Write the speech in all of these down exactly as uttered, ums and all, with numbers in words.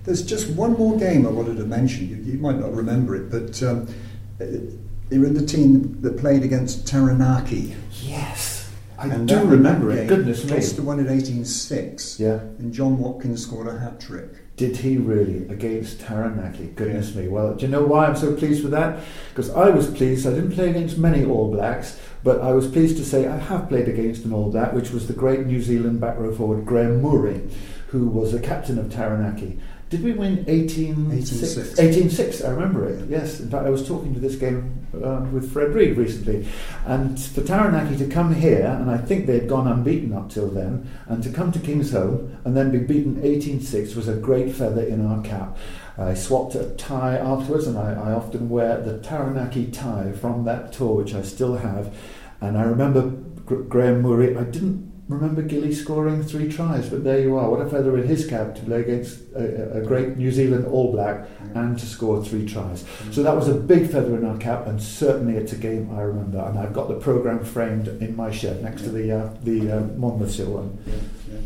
There's just one more game I wanted to mention. You, you might not remember it, but um, you were in the team that played against Taranaki. Yes, I and do remember it. Goodness me. Lost the one in eighteen six. Yeah. And John Watkins scored a hat-trick. Did he really, against Taranaki? Goodness yeah. me. Well, do you know why I'm so pleased with that? Because I was pleased. I didn't play against many All Blacks, but I was pleased to say I have played against an All Black, which was the great New Zealand back row forward Graham Murray, who was the captain of Taranaki. Did we win eighteen six? eighteen six, I remember it, yes. In fact, I was talking to this game uh, with Fred Reid recently. And for Taranaki to come here, and I think they'd gone unbeaten up till then, and to come to Kingsholm and then be beaten eighteen six was a great feather in our cap. I swapped a tie afterwards, and I, I often wear the Taranaki tie from that tour, which I still have. And I remember G- Graham Murray, I didn't remember Gilly scoring three tries, but there you are. What a feather in his cap to play against a, a great New Zealand All Black and to score three tries. So that was a big feather in our cap, and certainly it's a game I remember. And I've got the programme framed in my shed next yeah. to the uh, the uh, Monmouthshire one. Yeah, yeah.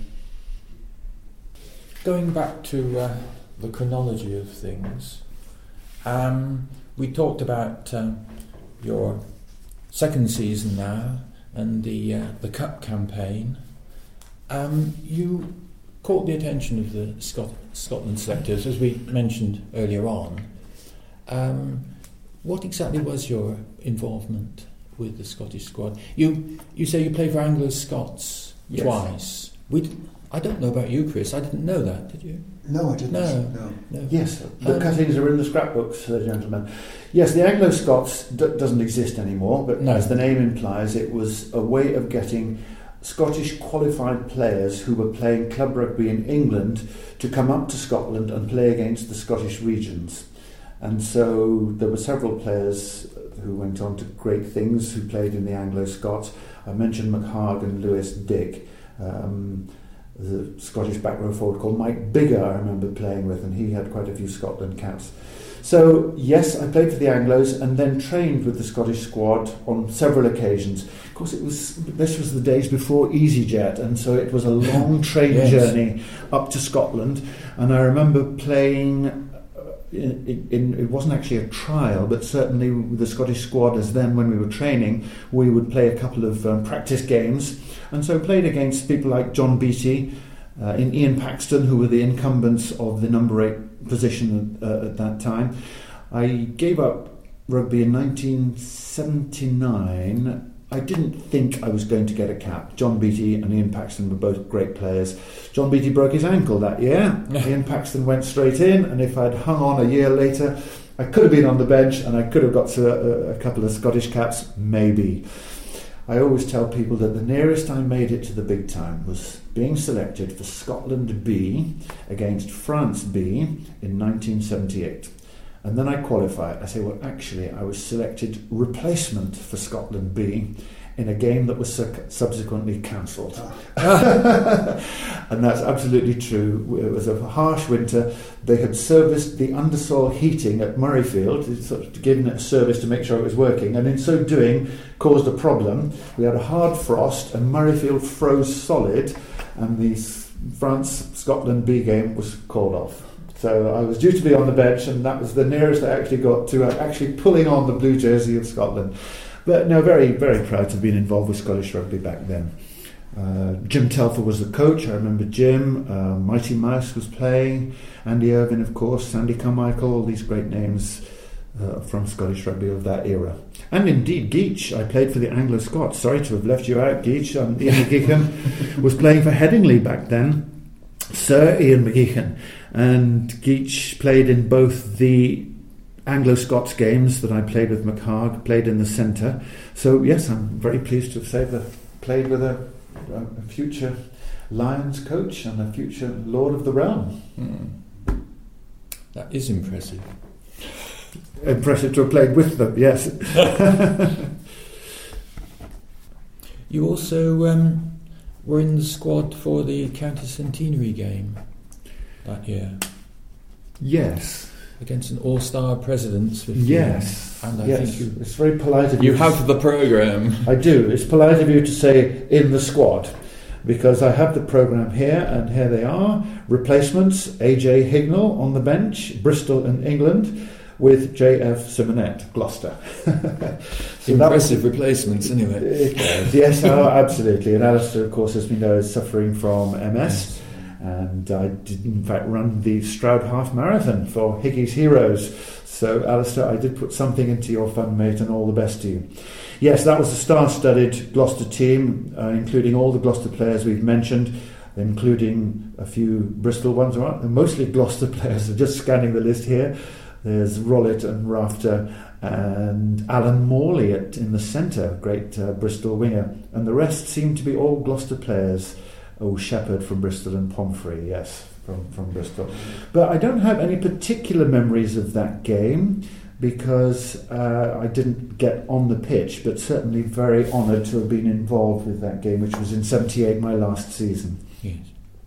Going back to uh, the chronology of things, um, we talked about uh, your second season now, and the uh, the Cup campaign. Um, you caught the attention of the Scot- Scotland selectors, as we mentioned earlier on. Um, what exactly was your involvement with the Scottish squad? You you say you played for Anglo-Scots yes. twice. We I don't know about you, Chris. I didn't know that. Did you? No, I didn't. No. no. no. Yes, the um, cuttings are in the scrapbooks, uh, gentlemen. Yes, the Anglo-Scots d- doesn't exist anymore, but no. as the name implies, it was a way of getting Scottish qualified players who were playing club rugby in England to come up to Scotland and play against the Scottish regions. And so there were several players who went on to great things who played in the Anglo-Scots. I mentioned McHarg and Lewis Dick. Um, the Scottish back row forward called Mike Bigger I remember playing with, and he had quite a few Scotland caps. So yes, I played for the Anglos and then trained with the Scottish squad on several occasions. Of course, it was this was the days before EasyJet, and so it was a long train yes. journey up to Scotland. And I remember playing In, in, it wasn't actually a trial, but certainly with the Scottish squad, as then when we were training, we would play a couple of um, practice games, and so played against people like John Beattie, uh, in Ian Paxton, who were the incumbents of the number eight position uh, at that time. I gave up rugby in nineteen seventy-nine. I didn't think I was going to get a cap. John Beattie and Ian Paxton were both great players. John Beattie broke his ankle that year. Ian Paxton went straight in, and if I'd hung on a year later, I could have been on the bench and I could have got to a, a couple of Scottish caps, maybe. I always tell people that the nearest I made it to the big time was being selected for Scotland B against France B in nineteen seventy-eight. And then I qualify it. I say, well, actually, I was selected replacement for Scotland B in a game that was su- subsequently cancelled. And that's absolutely true. It was a harsh winter. They had serviced the undersoil heating at Murrayfield, sort of given it a service to make sure it was working, and in so doing caused a problem. We had a hard frost, and Murrayfield froze solid, and the France-Scotland B game was called off. So I was due to be on the bench, and that was the nearest I actually got to actually pulling on the blue jersey of Scotland. But no, very, very proud to have been involved with Scottish rugby back then. Uh, Jim Telfer was the coach. I remember Jim. Uh, Mighty Mouse was playing. Andy Irvine, of course. Sandy Carmichael. All these great names uh, from Scottish rugby of that era. And indeed, Geach. I played for the Anglo-Scots. Sorry to have left you out, Geach. Um, Ian McGeechan was playing for Headingley back then. Sir Ian McGeechan. And Geach played in both the Anglo-Scots games that I played with McHarg, played in the centre. So yes, I'm very pleased to have said that played with a, a future Lions coach and a future Lord of the Realm. Mm. That is impressive. Impressive to have played with them, yes. You also um, were in the squad for the County Centenary game that year. Yes. Against an all-star Presidents. Yes. And I yes. think you, it's very polite of you. You have the programme. I do. It's polite of you to say in the squad, because I have the programme here, and here they are. Replacements: A J Hignell on the bench, Bristol and England, with J F Simonet, Gloucester. So impressive was, replacements, anyway. Yes, oh, absolutely. And Alistair, of course, as we know, is suffering from M S. Yes. And I did, in fact, run the Stroud Half Marathon for Hickey's Heroes. So, Alistair, I did put something into your fund, mate, and all the best to you. Yes, that was a star-studded Gloucester team, uh, including all the Gloucester players we've mentioned, including a few Bristol ones. Right? Mostly Gloucester players. I'm just scanning the list here. There's Rollitt and Rafter and Alan Morley at, in the centre, great uh, Bristol winger. And the rest seem to be all Gloucester players. Oh, Shepherd from Bristol and Pomfrey, yes, from, from Bristol. But I don't have any particular memories of that game because uh, I didn't get on the pitch, but certainly very honoured to have been involved with that game, which was in seventy-eight, my last season. Yes.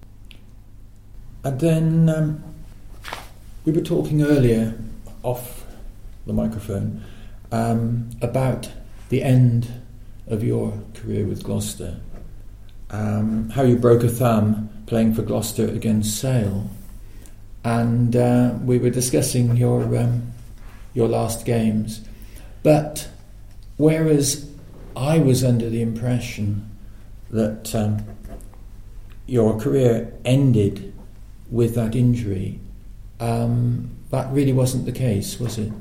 And then um, we were talking earlier, off the microphone, um, about the end of your career with Gloucester. Um, how you broke a thumb playing for Gloucester against Sale, and uh, we were discussing your um, your last games. But whereas I was under the impression that um, your career ended with that injury, um, that really wasn't the case, was it?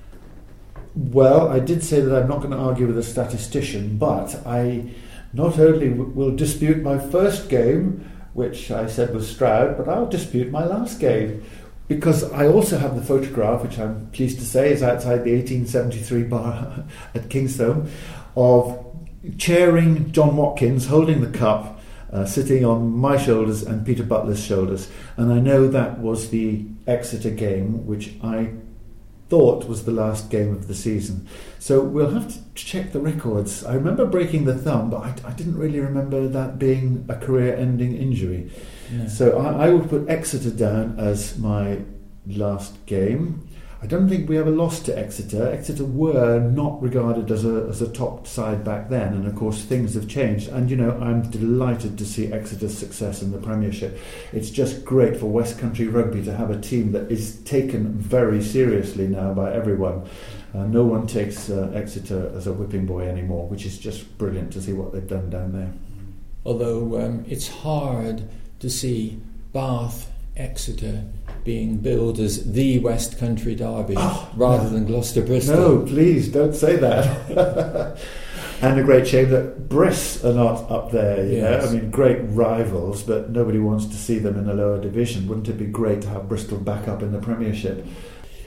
Well, I did say that I'm not going to argue with a statistician, but I not only will dispute my first game, which I said was Stroud, but I'll dispute my last game, because I also have the photograph, which I'm pleased to say is outside the eighteen seventy-three bar at Kingstone, of chairing John Watkins, holding the cup, uh, sitting on my shoulders and Peter Butler's shoulders. And I know that was the Exeter game, which I thought was the last game of the season. So we'll have to check the records. I remember breaking the thumb, but I, I didn't really remember that being a career-ending injury. No. So I, I would put Exeter down as my last game. I don't think we ever lost to Exeter. Exeter were not regarded as a as a top side back then, and of course things have changed. And you know, I'm delighted to see Exeter's success in the Premiership. It's just great for West Country rugby to have a team that is taken very seriously now by everyone. Uh, no one takes uh, Exeter as a whipping boy anymore, which is just brilliant to see what they've done down there. Although um, it's hard to see Bath, Exeter being billed as the West Country derby oh, rather no. than Gloucester Bristol. No, please don't say that. And a great shame that Briss are not up there. You yes. know? I mean, great rivals, but nobody wants to see them in a lower division. Wouldn't it be great to have Bristol back up in the Premiership?